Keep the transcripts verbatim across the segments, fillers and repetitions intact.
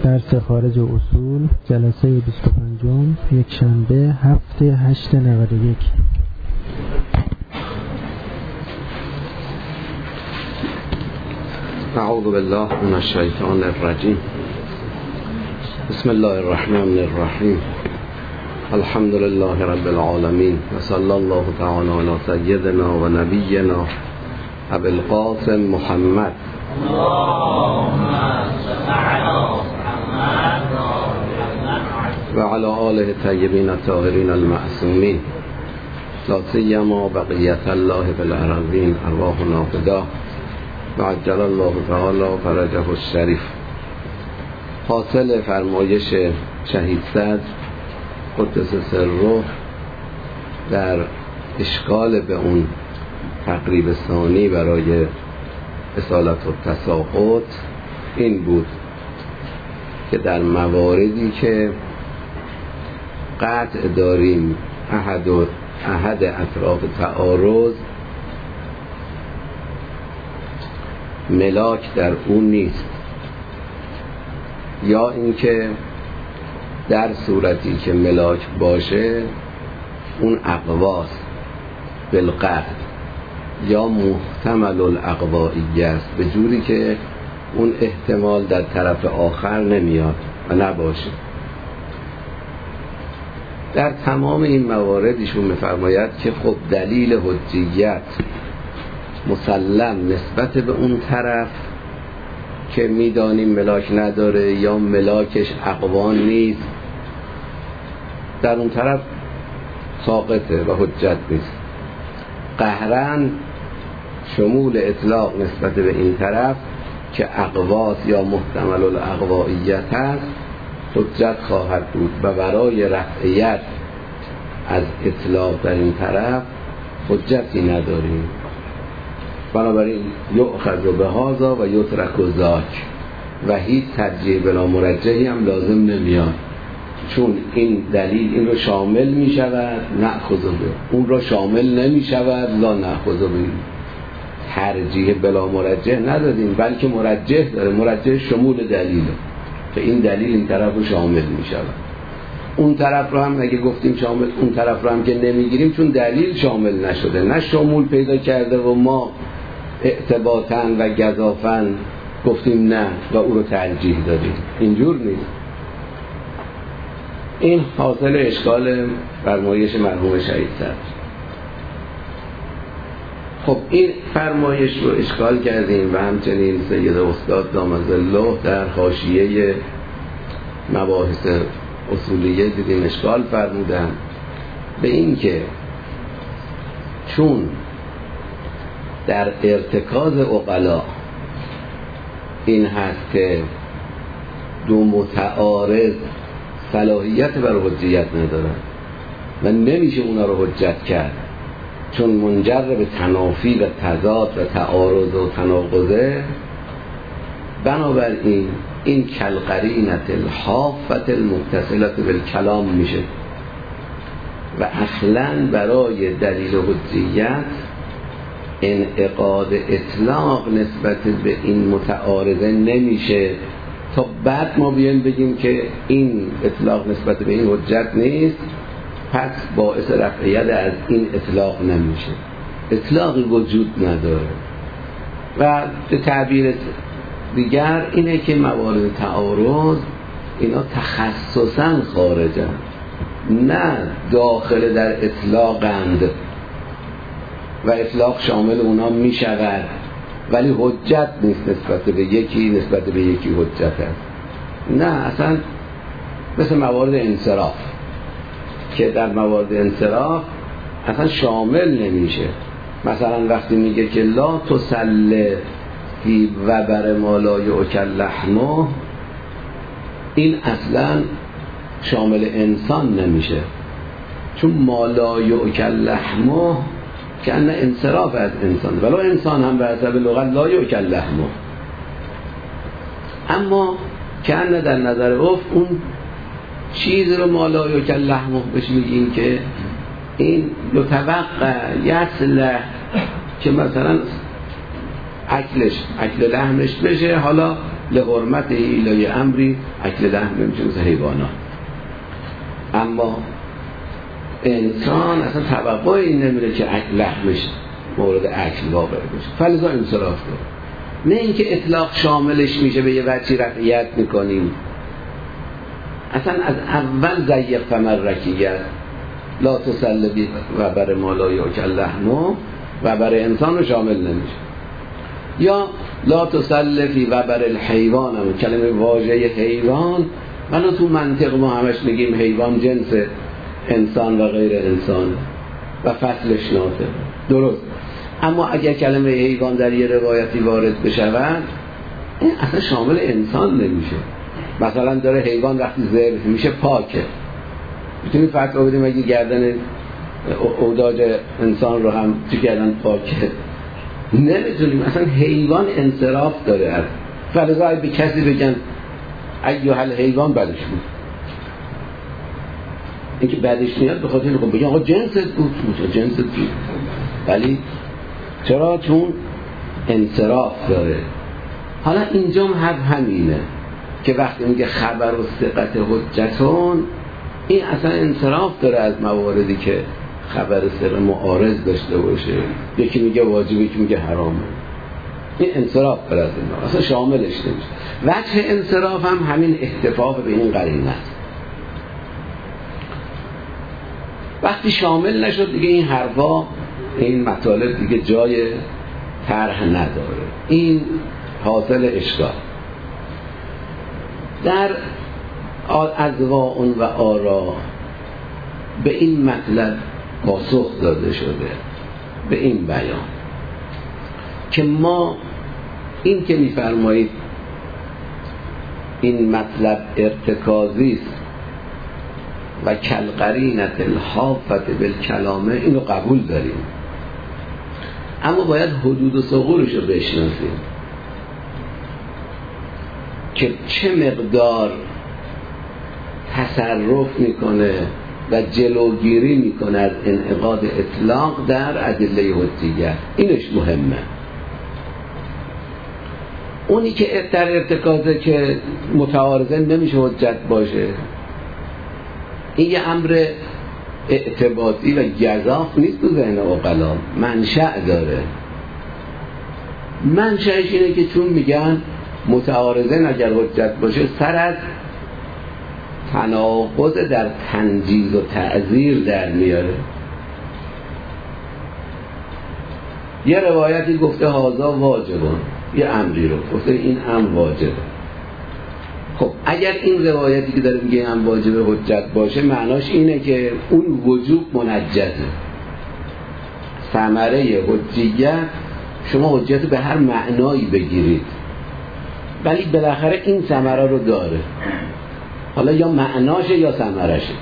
درس خارج اصول جلسه بیست و پنج یک شنبه هفته هشت نود و یک. اعوذ بالله من الشیطان الرجیم. بسم الله الرحمن الرحیم. الحمد لله رب العالمین و صلی الله تعالی علی سیدنا و نبینا ابی القاسم محمد و علی آله الطیبین الطاهرین المعصومین لا سیما بقیت الله فی الارضین ارواحنا فداه و عجل الله تعالی فرجه الشریف. حاصل فرمایش شهید صدر قدس سره در اشکال به اون تقریب ثانی برای اصالت و تساقط این بود که در مواردی که قطع داریم احد و احد اطراف تعارض ملاک در اون نیست، یا اینکه در صورتی که ملاک باشه اون اقواست بالقطع، یا محتمل الاقوایی است به جوری که اون احتمال در طرف آخر نمیاد و نباشه. در تمام این موارد ایشون میفرماید که خب دلیل حجیت مسلم نسبت به اون طرف که میدانیم ملاک نداره یا ملاکش اقوان نیست، در اون طرف ساقطه و حجت نیست. قهرن شمول اطلاق نسبت به این طرف که اقواس یا محتمل الاقوائیت هست حجت خواهد بود و برای رفعیت از اطلاق در این طرف حجتی نداریم. بنابراین یؤخذ بهذا و یترک ذاک و هیچ ترجیح بلا مرجحی هم لازم نمیاد، چون این دلیل این رو شامل می شود نأخذ به، اون رو شامل نمی شود لا نأخذ به. ترجیح بلا مرجح ندادیم بلکه مرجح داره، مرجح شمول دلیله که این دلیل این طرف رو شامل می شود. اون طرف رو هم اگه گفتیم شامل، اون طرف رو هم که نمیگیریم چون دلیل شامل نشده، نه شمول پیدا کرده و ما اعتباطاً و گزافاً گفتیم نه و او رو ترجیح دادیم. اینجور نیست. این حاصل اشکال فرمایش مرحوم شهید صدر. خب این فرمایش رو اشکال کردیم و همچنین سید استاد دامت الله در حاشیه مباحث اصولیه دیدیم اشکال فرمودن به این که چون در ارتکاز عقلا این هست که دو متعارض صلاحیت برای حجیت ندارن و نمیشه اونا رو حجت کرد چون منجر به تنافی و تضاد و تعارض و تناقضه. بنابراین این کالقرینة الحافة المتصلة بالکلام میشه و اصلا برای دلیل حجیت انعقاد اطلاق نسبت به این متعارضه نمیشه تا بعد ما بیایم بگیم که این اطلاق نسبت به این حجت نیست پس باعث رفعیت از این اطلاق نمیشه. اطلاقی وجود نداره و به تعبیر دیگر اینه که موارد تعارض اینا تخصصاً خارجن، نه داخل در اطلاقند و اطلاق شامل اونا می شود ولی حجت نیست نسبت به یکی نسبت به یکی حجت هست. نه اصلا مثل موارد انصراف که در موارد انصراف اصلا شامل نمیشه. مثلا وقتی میگه که لا تسل فی وبر ما لا یؤکل لحمه، این اصلا شامل انسان نمیشه چون ما لا یؤکل لحمه که انه انصراف از انسان، ولو انسان هم به حسب لغت لا یؤکل لحمه، اما که انه در نظر عرف اون چیز رو ما لا یؤکل لحمه بهش میگیم که این یتوقع یصلح که مثلا اکلش اکل لحمش بشه، حالا لحرمت ایلای امری اکل لحم میشه مثل حیوانات. اما انسان اصلا توقع این نمیره که اکل لحمش مورد اکل واقع بشه، فلذا انصراف داره. نه اینکه اطلاق شاملش میشه به یه وجهی رقیت میکنیم، اصلا از اول ضیق فمرکیت لا تسلبی و بر مالا یا کل لحمو و بر انسان رو شامل نمیشه. یا لا تسلفی و بر الحیوان، هم کلمه واژه حیوان، ولی تو منطق ما همش میگیم حیوان جنس انسان و غیر انسان و فصلش ناطق، درست. اما اگر کلمه حیوان در یه روایتی وارد بشود این اصلا شامل انسان نمیشه. مثلا داره حیوان وقتی ذبح میشه پاکه، میتونیم فتوا بدیم اگه گردن اوداج انسان رو هم چی کردن پاکه؟ نمیتونیم. اصلا حیوان انصراف داره. از فلذا به کسی بگن ایها الحیوان بدش بود، اینکه بعدش میاد به خاطر اینکه بگن آقا جنست بود، جنست بود، ولی چرا؟ چون انصراف داره. حالا اینجا هم همینه که وقتی میگه خبر و ثقت حجتون، این اصلا انصراف داره از مواردی که خبر سر معارض داشته باشه، یکی میگه واجب یکی میگه حرامه، این انصراف داره از این، اصلا شاملش نمیشه. وجه انصراف هم همین احتفاظ به این قرینه است. وقتی شامل نشد دیگه این حرفا، این مطالب دیگه جای طرح نداره. این حاصل اشکال. در اذواء و آرا به این مطلب پاسخ داده شده، به این بیان که ما این که می‌فرمایید این مطلب ارتکازی است و کالقرینة الحافة بالکلامه، اینو قبول داریم، اما باید حدود و ثغورش رو بشناسیم که چه مقدار تصرف میکنه و جلوگیری میکنه از انعقاد اطلاق در ادله حجیه. اینش مهمه. اونی که در ارتکازه که متعارضه نمیشه حجت باشه، این یه امر اعتباطی و گزاف نیست تو ذهن عقلا، منشأ داره. منشأش اینه که چون میگن متعارضه اگر حجت باشه سر از تناقض در تنجیز و تعذیر در میاره. یه روایتی گفته هازا واجبان، یه امری رو گفته این امر واجبه. خب اگر این روایتی که داره میگه هم واجب حجت باشه، معناش اینه که اون وجوب منجزه. ثمره حجیت شما حجت به هر معنایی بگیرید، ولی بالاخره این ثمره رو داره، حالا یا معناشه یا ثمرشه.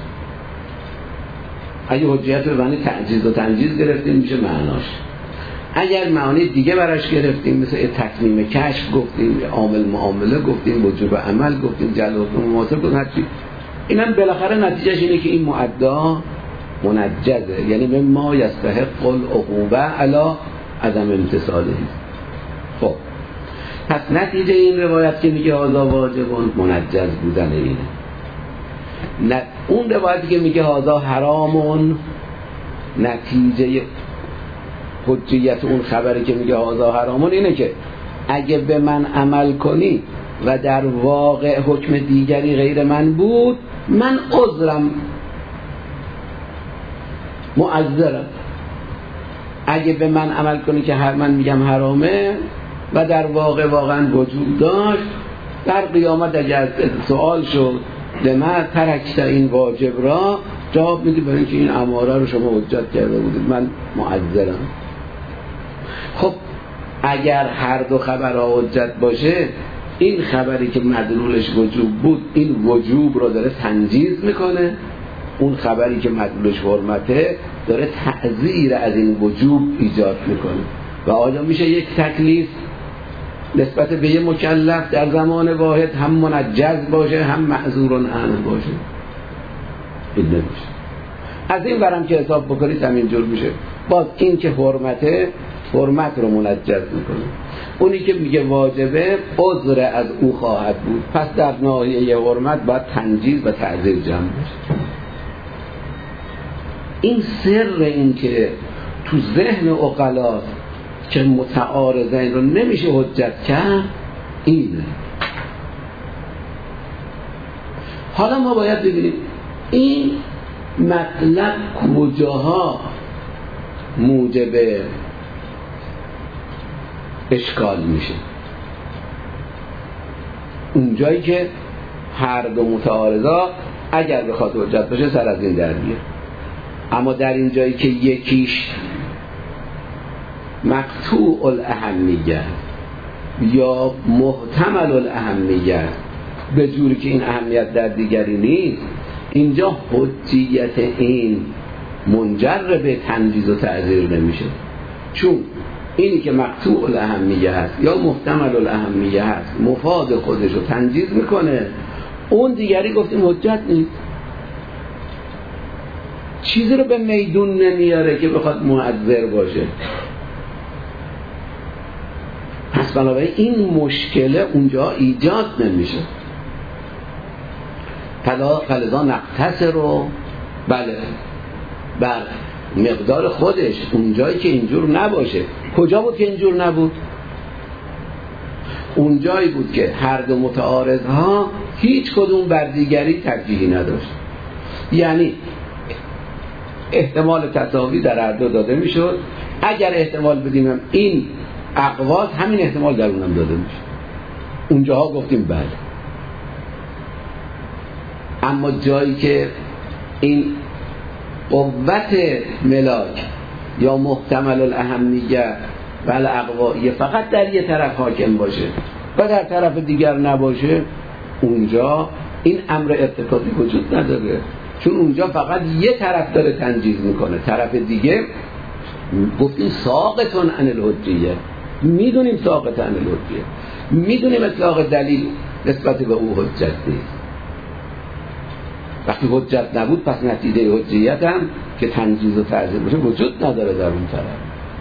اگه حجیت به معنی تعجیز و تنجیز گرفتیم میشه معناش، اگر معانی دیگه براش گرفتیم مثل تکمیم کشف گفتیم، عامل معامله گفتیم، وجوب عمل گفتیم، جلوه مماثل گفتیم، هرچی، اینم بالاخره نتیجهش اینه که این معدا منجزه، یعنی مما یستحق العقوبه علی عدم امتثاله. خب پس نتیجه این روایت که میگه هذا واجبون منجز بودن اینه. نه اون روایتی که میگه هذا حرامون، نتیجه حجیت اون خبری که میگه هذا حرامون اینه که اگه به من عمل کنی و در واقع حکم دیگری غیر من بود، من عذرم معذرم. اگه به من عمل کنی که هر من میگم حرامه و در واقع واقعا وجود داشت، در قیامت اگر سوال شد لما ترکت این واجب را، جواب میدی برای اینکه این اماره رو شما حجت کرده بودید، من معذرم. خب اگر هر دو خبر حجت باشه، این خبری که مدلولش وجوب بود این وجوب رو داره تنجیز میکنه، اون خبری که مدلولش حرمته داره تعزیر از این وجوب ایجاد میکنه. و آیا میشه یک تکلیف نسبت به یه مکلف در زمان واحد هم منجز باشه هم معذور عنه باشه؟ این نمیشه. از این برم که حساب بکنید همین جور میشه. باز این که حرمته حرمت رو منجز میکنه. اونی که میگه واجبه عذر از او خواهد بود، پس در ناحیه حرمت باید تنجیز و تعزیر جمع بشه. این سر این که تو ذهن عقلا که متعارضین رو نمیشه حجت کرد اینه. حالا ما باید ببینیم این مطلب کجاها موجب اشکال میشه. اونجایی که هر دو متعارضا اگر بخواد حجت باشه سر از این در بیاره، اما در این جایی که یکیش مقطوع الاهمیه یا محتمل الاهمیه به جوری که این اهمیت در دیگری نیست، اینجا حجیت این منجر به تنجیز و تعزیر نمیشه، چون اینی که مقطوع الاهمیه هست یا محتمل الاهمیه هست مفاد خودش رو تنجیز میکنه، اون دیگری گفتیم حجت نیست، چیزی رو به میدون نمیاره که بخواد مؤثر باشه. پس بنابراین این مشکل اونجا ایجاد نمیشه. فلذا نقتصر رو بله بر مقدار خودش اونجایی که اینجور نباشه. کجا بود که اینجور نبود؟ اونجایی بود که هر دو متعارض ها هیچ کدوم بر دیگری ترجیحی نداشت، یعنی احتمال تساوی در هر دو داده میشد. اگر احتمال بدیم این اقواس همین احتمال در اونم داده میشه، اونجاها گفتیم بله. اما جایی که این قوت ملاک یا محتمل الاهمیه و الاقوائیه فقط در یه طرف حاکم باشه و در طرف دیگر نباشه، اونجا این امر ارتکاضی وجود نداره، چون اونجا فقط یه طرف داره تنجیز میکنه، طرف دیگه گفتیم ساقطون عن الحجیه. میدونیم ساقط عن الحجیه، میدونیم اطلاق دلیل نسبت به او حجت نیست. وقتی حجت نبود پس نتیجه حجیت هم که تنجیز و تعزیر باشه وجود نداره در اون طرف.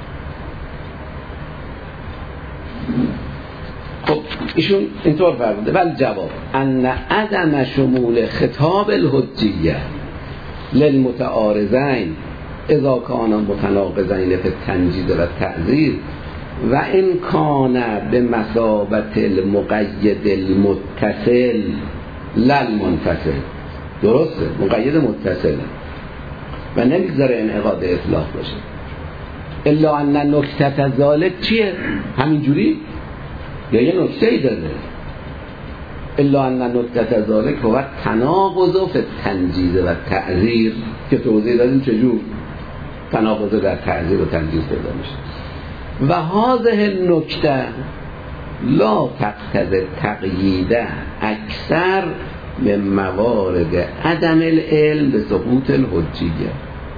خب ایشون اینطور فرموده ولی جواب ان عدم شمول خطاب الحجیه للمتعارضین اذا کانا متناقضین فی التنجیز و تعزیر و ان کان بمثابت المقید المتصل للمنفصل. درسته، مقید متصل و نمیگذاره انعقاد اطلاق باشه. الا ان نکته ذالک چیه؟ همینجوری یا یه نکته ای داره. الا ان نکته ذالک هو تناقض فی التنجیز و تعزیر که توضیح دادیم چجور تناقض در تعزیر و تنجیز پیدا میشه. و هذه النکته لا تقتضی تقیید اکثر به موارد عدم العلم به سقوط الحجیه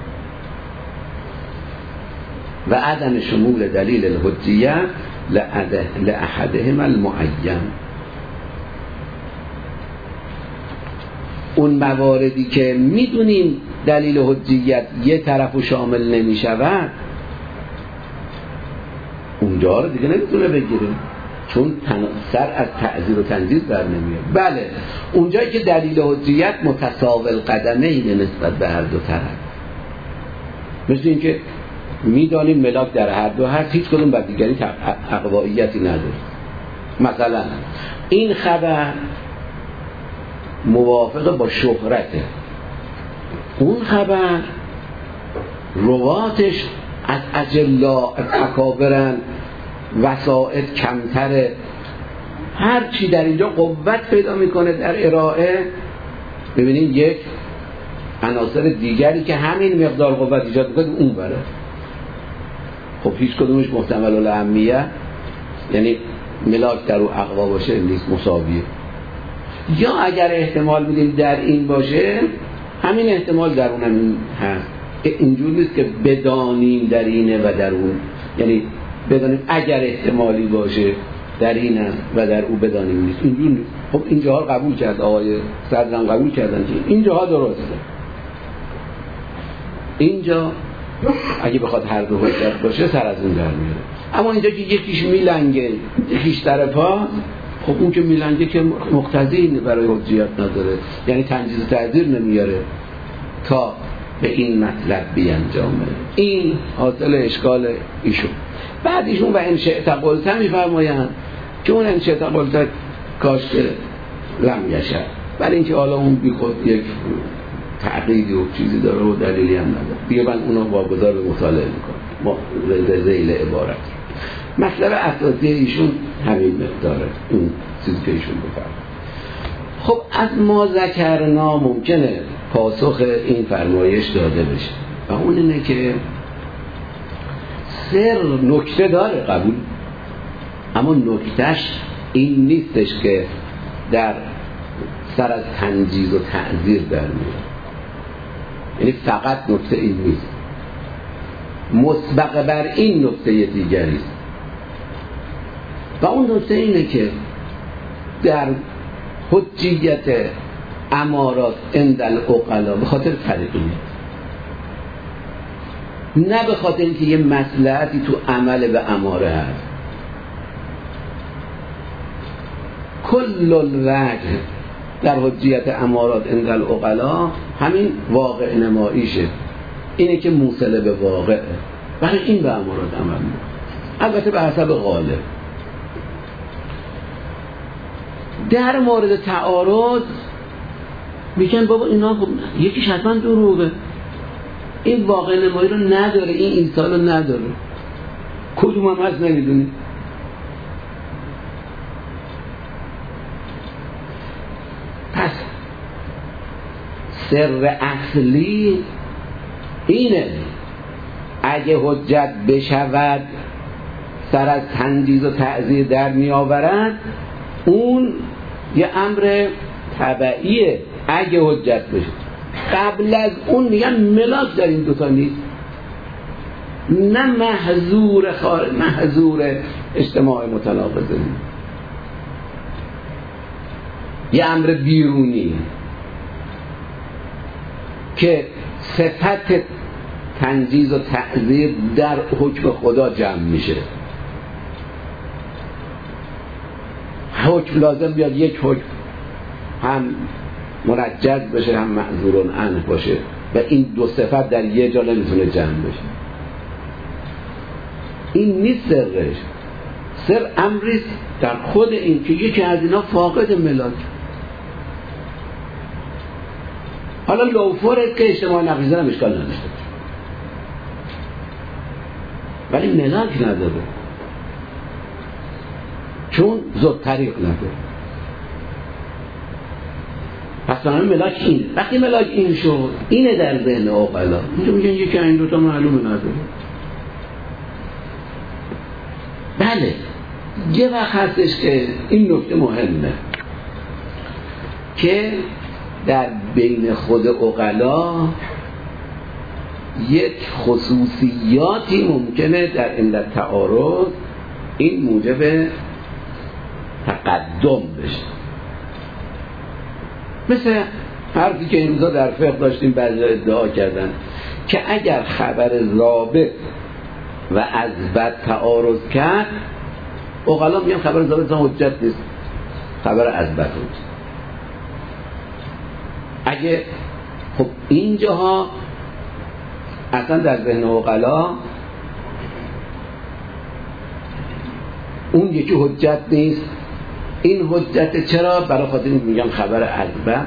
و عدم شمول دلیل الحجیه لأحدهم المعین. اون مواردی که میدونیم دلیل حجیت یه طرفو شامل نمیشود، اونجا رو دیگه نمیتونه بگیره، چون سر از تعزیر و تنجیز در نمیاد. بله اونجایی که دلیل حجیت متساوی القدمین نسبت به هر دو طرف، مثل این که میدانیم ملاک در هر دو هست، هیچ کدوم بر دیگری اقوائیتی نداره. مثلا این خبر موافق با شهرته، اون خبر رواتش از اجلا از اکابرن، وسائط کمتره، هر چی در اینجا قوت پیدا میکنه در ارائه. ببینید یک عناصر دیگری که همین مقدار قوت ایجاد میکنه اون بره، خب هیچ کدومش محتمل الاهمیه، یعنی ملاک در او اقوا باشه نیست، مساویه. یا اگر احتمال میدیم در این باشه، همین احتمال در اون هم هست. اینجور نیست که بدانیم در اینه و در اون، یعنی بدانیم اگر احتمالی باشه در این است و در او بدانیم نیست، اینجور نیست. خب اینجاها قبول کرد، آقای صدرم قبول کردن که اینجاها درسته. اینجا اگه بخواد هر دو حجت باشه سر از اون در میاره. اما اینجا که یکیش میلنگه یکیش در پا، خب اون که میلنگه که مقتضی برای حجیت نداره، یعنی تنجیز و تعذیر نمیاره تا به این مطلب بیانجامه. این حاصل اشکال ایشون. بعد ایشون و انشاء قلت میفرمایند که اون انشاء قلت کاش که لم یشه، برای اینکه حالا اون بی خود یک تعقیدی و چیزی داره و دلیلی هم نداره، بیا من اونو واگذار به مطالعه میکنم با زیل عبارت. مطلب اساسی ایشون همین مقداره، اون چیزی که ایشون بفرمایند. خب از ما ذکرنا ممکنه پاسخ این فرمایش داده بشه و اون اینه که سر نکته داره قبول، اما نکتهش این نیستش که در سر از تنجیز و تعذیر در میاد، یعنی فقط نکته این نیست، مسبق بر این نکته دیگری است و اون نکته اینه که در حجیت امارات عند العقلا به خاطر طریقیه، نه به خاطر اینکه یه مصلحتی تو عمل به اماره هست. کل الوجه در حجیت امارات عند العقلا همین واقع نماییشه، اینه که موصله به واقعه، برای این به امارات عمل میکنه، البته به حسب غالب. در مورد تعارض میگن بابا اینا خب یکیش حتما دروغه، این واقع نمایی رو نداره، این ایثار رو نداره، کدوم هم هست نمیدونی. پس سر اصلی اینه اگه حجت بشود سر از تنجیز و تعذیر در می آورد، اون یه امر تبعیه. اگه حجت بشه قبل از اون میگن ملاک در این دوتا نیست، نه محظور خارج محظور اجتماع متناقضه، یه امر بیرونی که صفت تنجیز و تعذیر در حکم خدا جمع میشه. حکم لازم بیاد یک حکم هم منجز بشه هم معذورون عنه باشه و این دو صفت در یه جا نمیتونه جمع بشه. این نیست سرش، سر امریست در خود این که یکی از اینا فاقد ملاک. حالا لوفره که اجتماع نقیزه هم اشکال نداشته ولی ملاک نداره، چون زود طریق نداره. پس بنابراین ملاک این، وقتی ملاک این شد اینه در ذهن عقلا، اینجا میگن یکی این دوتا معلومه نداره. بله یه وقت هستش که این نکته مهمه که در بین خود عقلا یک خصوصیاتی ممکنه در علت تعارض این موجب تقدم بشه. مثل حرفی که امروز در فقه داشتیم بعضی ادعا کردن که اگر خبر ضابط و اثبت تعارض کرد، عقلا میگن خبر ضابط حجت نیست، خبر اثبت حجت. اگه خب اینجاها اصلا در ذهن عقلا اون یکی حجت نیست، این حجت چرا؟ برای خاطر میگم خبر اثبت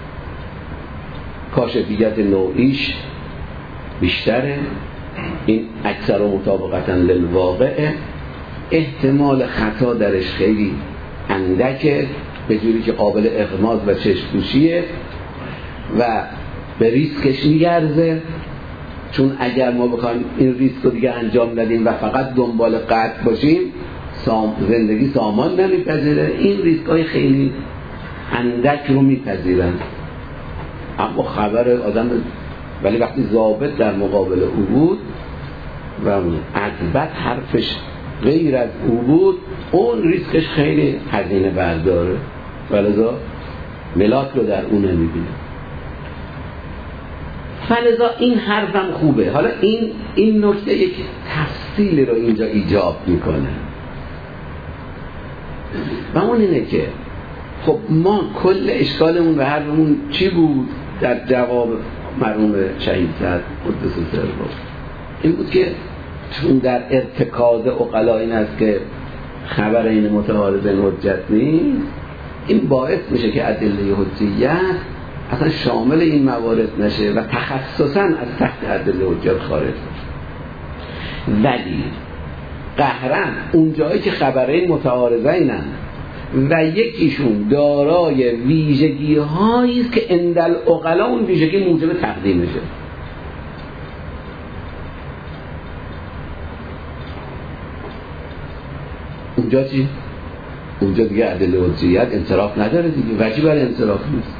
کاشفیت نوعیش بیشتره، این اکثر و مطابقتا للواقعه، احتمال خطا درش خیلی اندکه به جوری که قابل اغماض و چشم‌پوشیه و به ریسکش میگرزه، چون اگر ما بخوایم این ریسک رو دیگه انجام ندیم و فقط دنبال قطع باشیم سام زندگی سامان نمیپذیره، این ریسک های خیلی اندک رو میپذیرن. اما خبر آدم ولی وقتی ضابط در مقابل او بود و اثبت حرفش غیر از او بود، اون ریسکش خیلی هزینه برداره ولذا ملاک رو در اون نمیبینه. فلذا این حرفم خوبه. حالا این این نکته یک تفصیل رو اینجا ایجاب میکنه و اون اینه که خب ما کل اشکالمون به حرفمون چی بود در جواب مرحوم شهید سعد قدس سره این بود که چون در ارتکاز عقلا این است که خبر این متعارضین حجت نیست، این باعث میشه که ادله حجیت اصلا شامل این موارد نشه و تخصصا از تحت ادله حجت خارج بشه. ولی قهرن اون جایی که خبرین متعارضینن و یکیشون دارای ویژگی هایی است که اندل عقلا اون ویژگی موجب تقدیمشه، اونجا چی؟ اونجا دیگه ادله حجیت انصراف نداره دیگه، وجه برای انصراف نیست.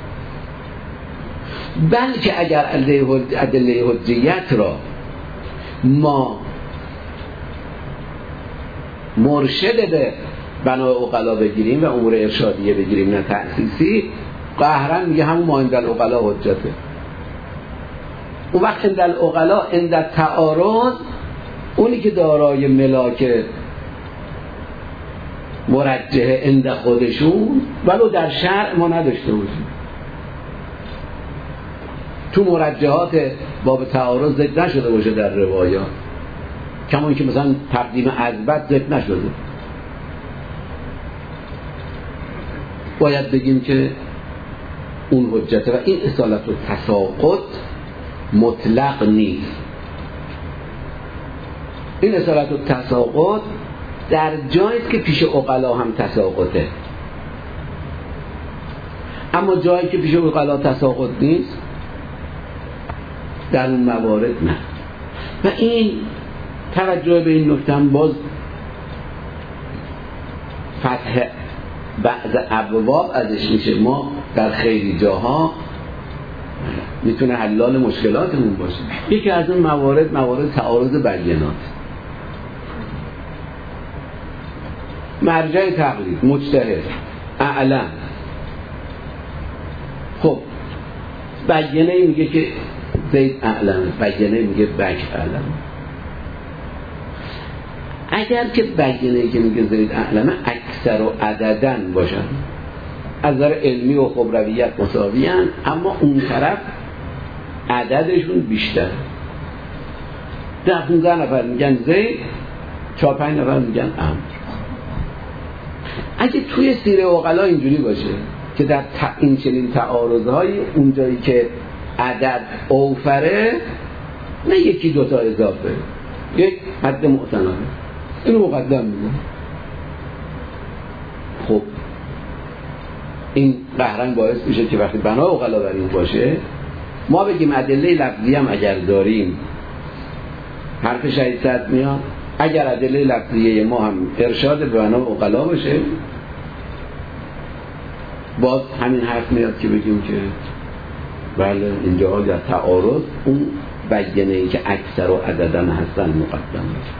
بلکه اگر ادله حجیت را ما مرشد به بنای عقلا بگیریم و امور ارشادیه بگیریم نه تأسیسی، قهرن میگه همون ما عند العقلا حجته. اون وقت عند العقلا عند تعارض اونی که دارای ملاک مرجحه عند خودشون ولو در شرع ما نداشته باشیم، تو مرجحات باب تعارض ذکر نشده باشه در روایات، کما اینکه مثلا تقدیم اثبات ذکر نشده، باید بگیم که اون حجته و این اصالت و تساقط مطلق نیست. این اصالت و تساقط در جایی که پیش عقلا هم تساقطه، اما جایی که پیش عقلا تساقط نیست در اون موارد نه. و این توجه به این نکته هم باز فتح بعض ابواب ازش میشه. ما در خیلی جاها میتونه حلال مشکلاتمون باشه. یکی از اون موارد موارد تعارض بینات، مرجع تقلید مجتهد اعلم، خب بیانه میگه که زید اعلم، بیانه میگه بکر اعلم. اگر که بیانه‌ای که میگه زید اعلمه اکثر و عددن باشن، از نظر علمی و خبرویت مساویان، اما اون طرف عددشون بیشتر، ده پونزده نفر میگن زید، چهار پنج نفر میگن امر. اگه توی سیر عقلا اینجوری باشه که در این چنین تعارض‌های اونجایی که عدد اوفره نه یکی دوتا اضافه، یک حد معتنانه، اینو مقدم میگم. خب این قهرن باعث میشه که وقتی بنا عقلا بر این باشه ما بگیم ادله لفظی هم اگر داریم حرف شهید سعد میاد، اگر ادله لفظیه ما هم ارشاد به بنا عقلا باشه باز همین حرف میاد که بگیم که بله اینجا در تعارض اون بیانه ای که اکثر و عددن هستن مقدم میشه.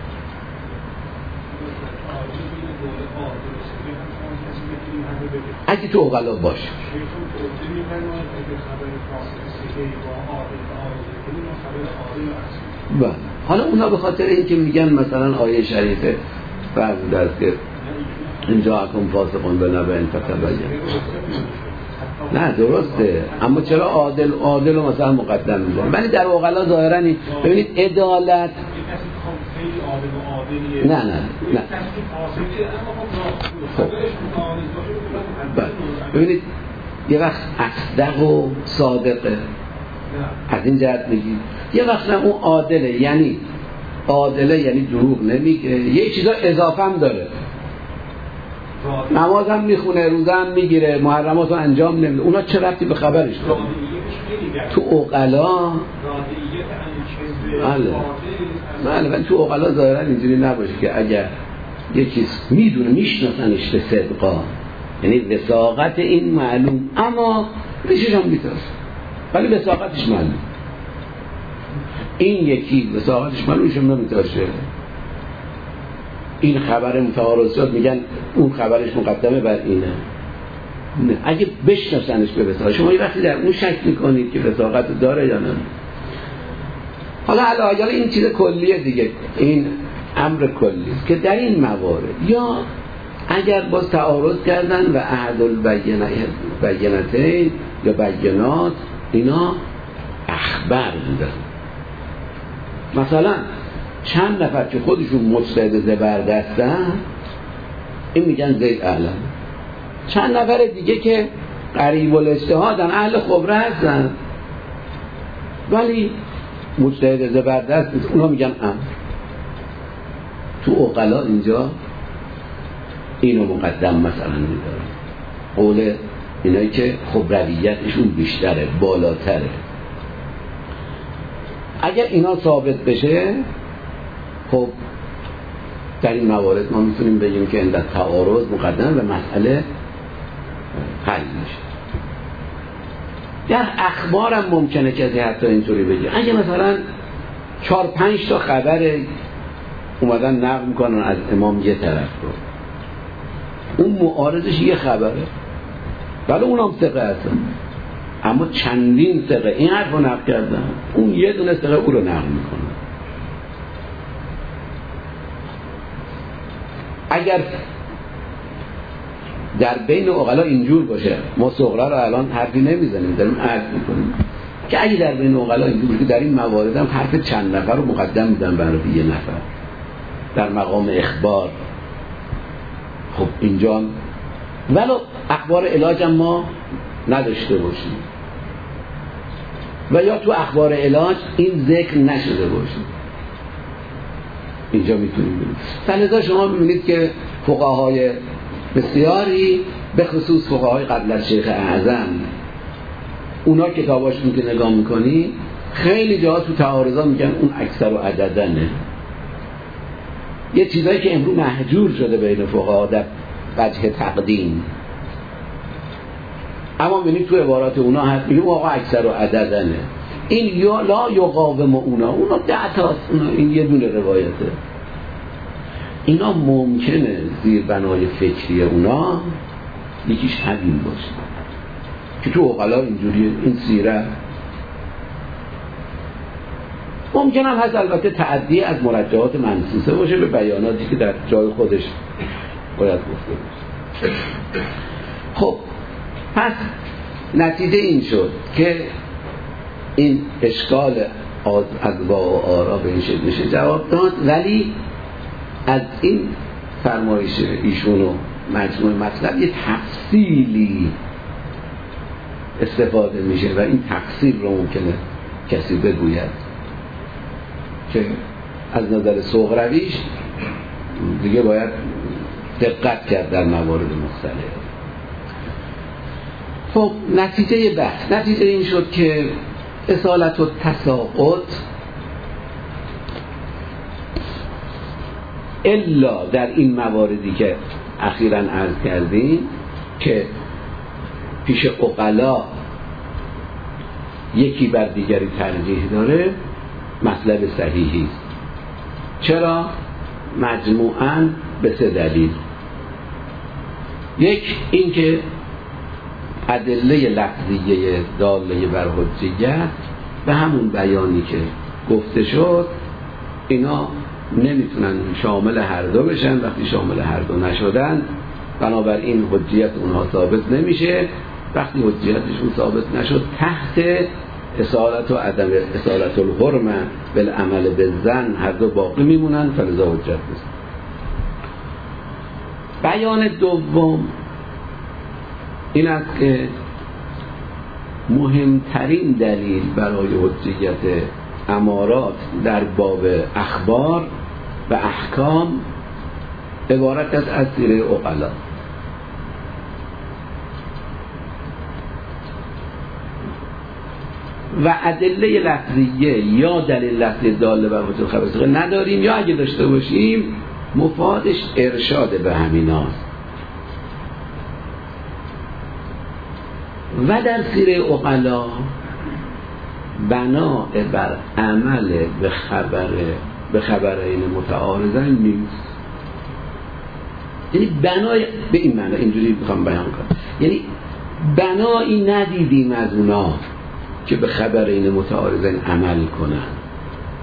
اگه تو عقلا باشه بله. حالا اونا به خاطر این که میگن مثلا آیه شریفه فرموده است که اینجا اکم فاسقون به نبه فتبین، نه درسته، اما چرا عادل عادل رو مثلا مقدم می‌کنن؟ ولی در عقلا ظاهرا این ببینید عدالت نه نه نه خب ببینید یه وقت اصدق و صادقه از این جهت میگید، یه وقت هم اون عادله، یعنی عادله یعنی دروغ نمیگه، یه چیزا اضافه هم داره، نماز هم میخونه، روزه هم میگیره، محرمات رو انجام نمیده، اونا چه ربطی به خبرش داره؟ تو عقلا بله بله ولی تو عقلا ظاهرا اینجوری نباشه که اگر یکی میدونه میشناسنش به صدقا، یعنی وثاقت این معلوم اما ریشش هم بیتاست ولی وثاقتش معلوم، این یکی وثاقتش معلوم ایشون نمیتاشه، این خبر متعارضات میگن اون خبرش مقدمه بر اینه. نه. اگه بشناسنش به وثاقت، شما یه وقتی در اون شک میکنید که وثاقت داره یا نه، حالا علاوه این چیز کلیه دیگه، این امر کلی است که در این موارد یا اگر باز تعارض کردن و احد البینتین یا بینات، اینا اخبار بودن. مثلا چند نفر که خودشون مجتهد زبردستن، این میگن زید اعلم. چند نفر دیگه که قریب الاجتهادن، اهل خبره هستن ولی مجتهد زبردست نیست، اونا میگن امر. تو عقلا اینجا اینو مقدم مثلا میدارن، قول اینایی که خبرویتشون بیشتره، بالاتره. اگر اینا ثابت بشه، خب در این موارد ما میتونیم بگیم که عند تعارض مقدم و مسئله حل میشه. در اخبارم ممکنه کسی حتی اینطوری بگه، اگه مثلا چهار پنج تا خبر اومدن نقل میکنن از امام یه طرف رو، اون معارضش یه خبره، ولی اونم ثقه هستن، اما چندین ثقه این حرف رو نقل کردن، اون یه دونه ثقه او رو نقل میکنن. اگر در بین عقلا اینجور باشه، ما صغرا رو الان حرفی نمیزنیم، داریم عرض میکنیم که اگه در بین عقلا اینجور باشه، در این موارد هم حرف چند نفر رو مقدم میدن برای یه نفر در مقام اخبار. خب اینجا ولو اخبار علاج هم ما نداشته باشیم و یا تو اخبار علاج این ذکر نشده باشه، اینجا میتونیم ببینیم. فلذا شما ببینید که فقهای بسیاری به خصوص فقهای قبل از شیخ اعظم، اونا کتاباشون که نگاه میکنی خیلی جاها تو تعارضا میگن اون اکثر و عددنه، یه چیزایی که امروز محجور شده بین فقها در وجه تقدیم، اما ببینید تو عبارات اونا هست میگه آقا اکثر و عددنه، این یا لا یقاوم اونا، اونا ده تاست، اونا این یه دونه روایته. اینا ممکنه زیر بنای فکری اونا یکیش همین باشه که تو عقلا اینجوریه، این سیره ممکن هم هست البته تعدی از مرجعات منصوصه باشه به بیاناتی که در جای خودش باید گفته باشه. خب پس نتیجه این شد که این اشکال از ادعا و آرا به این شکل میشه جواب داد، ولی از این فرمایش ایشون و مجموع مطلب یه تفصیلی استفاده میشه و این تفصیل رو ممکنه کسی بگوید که از نظر صغرویش دیگه باید دقت کرد در موارد مختلف. خب نتیجه بحث نتیجه این شد که اصالت و تساقط الا در این مواردی که اخیراً عرض کردیم که پیش عقلا یکی بر دیگری ترجیح داره، مطلب صحیحی است. چرا؟ مجموعاً به سه دلیل. یک، این که ادله لفظیه داله بر حجیت به همون بیانی که گفته شد، اینا نمیتونن شامل هر دو بشن. وقتی شامل هر دو نشدن، بنابراین حجیت اونها ثابت نمیشه. وقتی حجیتشون ثابت نشد، تحت اصالت و عدم اصالت الحرمه بالعمل بالظن هر دو باقی میمونن، فلذا حجت نیست. بیان دوم این است که مهمترین دلیل برای حجیت امارات در باب اخبار و احکام عبارت است از سیره عقلا. و ادله لفظیه یا دلیل لفظی داله بر حجت خبر صحیح نداریم، یا اگه داشته باشیم مفادش ارشاد به همیناست. و در سیره عقلا بنا بر عمل به خبر به خبرین متعارضین نیست. یعنی بنای به این معنی اینجوری میخوام بیان کنم، یعنی بنایی ندیدیم از اونا که به خبرین متعارضین عمل کنن.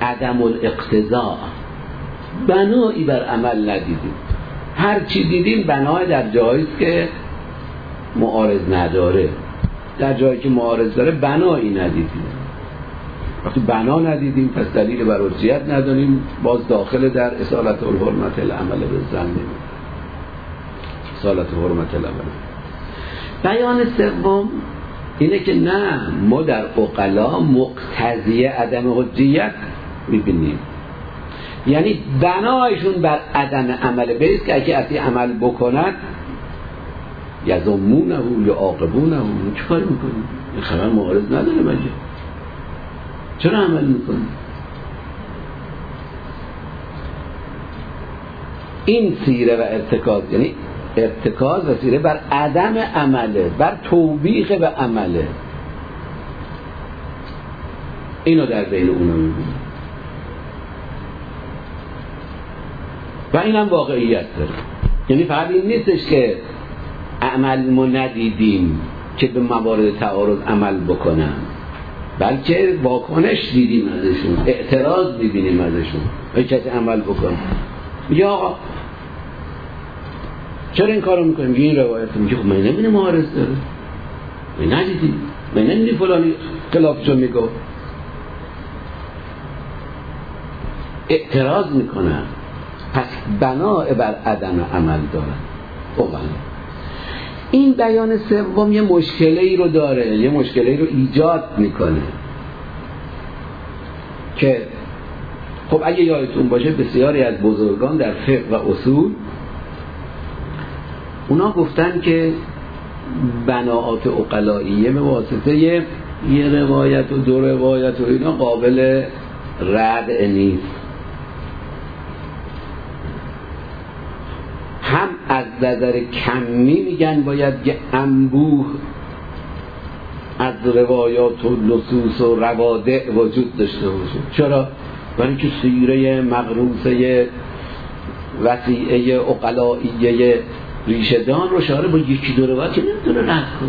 عدم الاقتضاء، بنایی بر عمل ندیدیم. هر چی دیدیم بنای در جایی که معارض نداره، در جایی که معارض داره بنایی ندیدیم. وقتی بنا ندیدیم پس دلیل بر حجیت نداریم، باز داخل در اصالت الحرمت العمل به ظن نمید. اصالت حرمت العمل. بیان سوم اینه که نه، ما در عقلا مقتضی عدم حجیت میبینیم، یعنی بنایشون بر عدم عمل بیست که اگه اتی عمل بکند یزمونه یا عاقبونه، چه کاری میکنیم؟ این خبر معارض نداره مگه؟ چرا عمل میکنیم؟ این سیره و ارتکاز، یعنی ارتکاز و سیره بر عدم عمله، بر توبیخ به عمله، اینو در بین اونا میبینیم و این هم واقعیت داره. یعنی فقط این نیستش که عمل ما ندیدیم که به موارد تعارض عمل بکنم، بلکه واکنش دیدیم ازشون، اعتراض میبینیم ازشون و کسی عمل بکنه. یا آقا چرا این کارو میکنیم؟ این روایت میگه خب من نمیدونم معارض داره، من ندیدیم، من نمیدونم فلانی خلافشو میگو، اعتراض میکنن، پس بناء بر عدم عمل دارن. اولا این بیان سوم یه مشکلی رو داره، یه مشکلی رو ایجاد میکنه که خب اگه یادتون باشه بسیاری از بزرگان در فقه و اصول اونا گفتن که بناءات عقلائیه به واسطه یه روایت و دو روایت و اینا قابل رد نیست، هم از نظر کمی میگن باید یه انبوه از روایات و نصوص و روادع وجود داشته باشه. چرا؟ برای که سیره مغروسه وسیعه عقلائیه ریشه‌دان رو شاره با یکی دو روایت که نمیتونه رد کنه.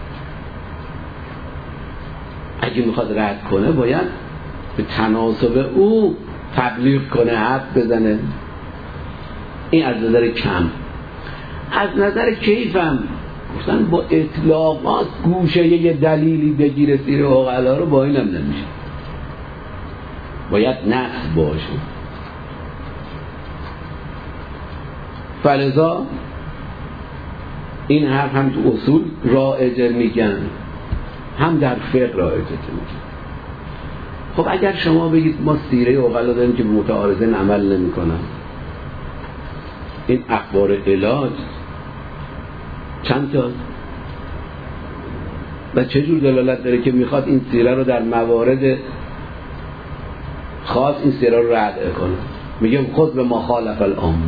اگه میخواد رد کنه باید به تناسب او تبلیغ کنه، حرف بزنه. این از نظر کم. از نظر کیفم گفتن با اطلاقات گوشه یه دلیلی بگیره سیره عقلا رو، با اینم نمیشه، باید نص باشه. فلذا این حرف هم تو اصول رایجه میگن، هم در فقه رایجه میگن. خب اگر شما بگید ما سیره عقلا داریم که متعارضین عمل نمی کنن، این اخبار علاج چند تا و چه جور دلالت داره که میخواد این سیره رو در موارد خاص این سیره رو رد کنه؟ میگم خود به ما خالف العامه،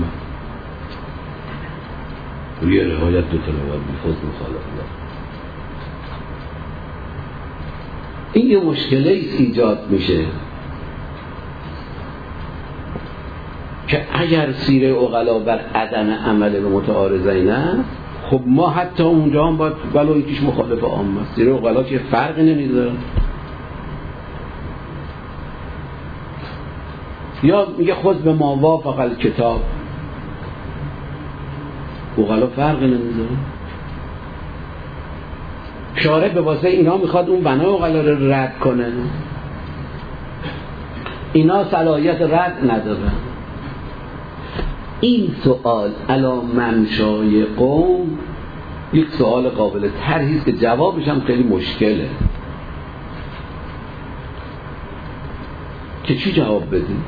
یه روایت دو تا روایت خود مخالف العامه. این یه مشکله ایجاد میشه که اگر سیره عقلا بر عدم عمل به متعارضین است، خب ما حتی اونجا هم باید ولو یکیش مخالف عامه است، سیره عقلا که فرقی نمیذاره. یا میگه خود به ما وافق الکتاب، عقلا فرقی نمیذاره. شارع به واسه اینا میخواد اون بنا عقلا رو رد کنه، اینا صلاحیت رد ندارن. این سوال علا منشای قوم یک سوال قابل طرحی است که جوابش هم خیلی مشکله که چی جواب بدیم.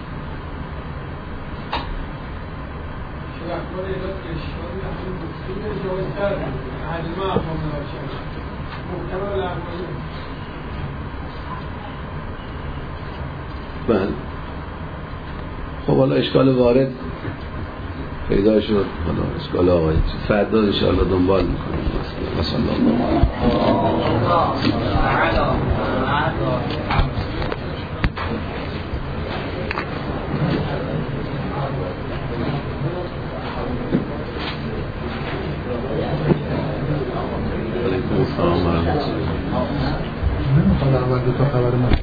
بله خب حالا اشکال وارد پیدا شد، حالا اشکال آقای فردا انشاءالله دنبال میکنیم. مثلا الله علیکم السلام و رحمت الله. نمیخواد اول دو تا خبر